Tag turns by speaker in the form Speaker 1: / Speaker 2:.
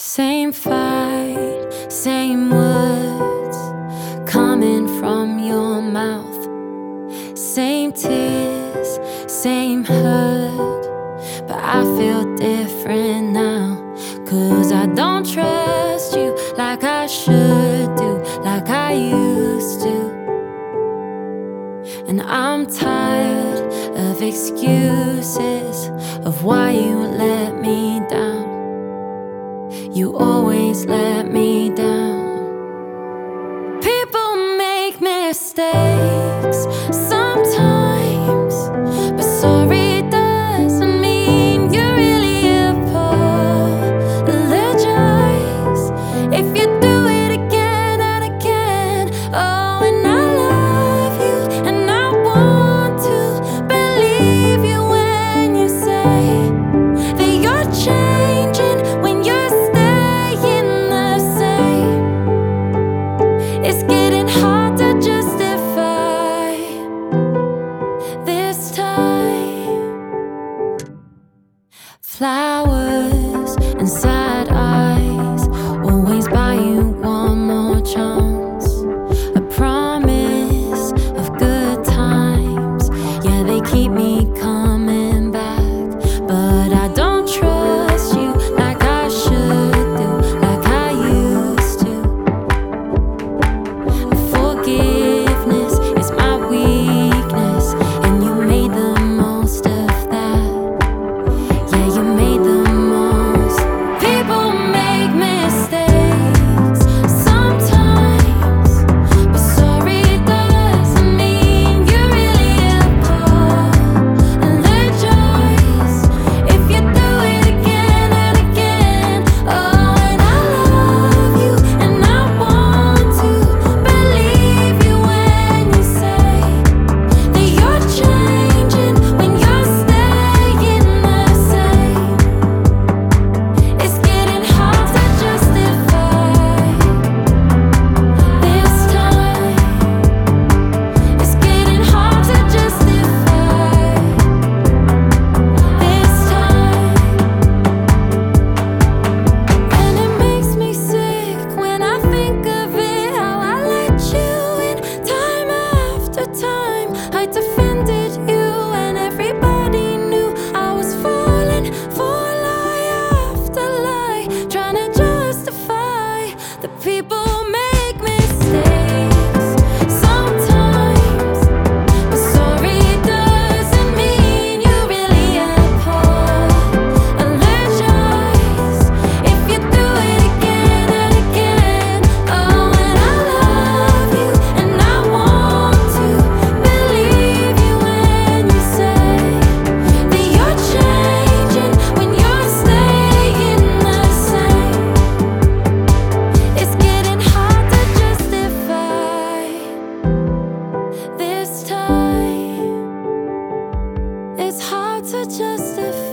Speaker 1: Same fight, same words coming from your mouth. Same tears, same hurt, but I feel different now. 'Cause I don't trust you like I should do, like I used to. And I'm tired of excuses of why you let me down. You always let me down. People make mistakes sometimes, but sorry doesn't mean you really apologize. If you do it again and again, oh, and I love you and I want to believe you when you say that you're changing when you're it's getting hard to justify this time. Flowers and sad eyes always buy you one more chance. A promise of good times, yeah, they keep me coming back. But I don't trust you like I should do, like I used to. Forgiveness is my weakness, and you made the most of that. Yeah, you made the most. People make mistakes sometimes, but sorry doesn't mean you really apologize. If you do it again and again, oh, and I love you and I want to believe you when you say that you're changing when you're staying the same. It's getting hard to justify this time. It's getting hard to justify this time. And it makes me sick when I think of it, how I let you in time after time. I defended you and everybody knew I was falling for lie after lie, trying to justify the people make mistakes sometimes, but sorry doesn't mean you really apologize. If you do it again and again, oh, and I love you and I want to believe you when you say that you're changing when you're staying the same. It's getting hard to justify this time. It's hard to justify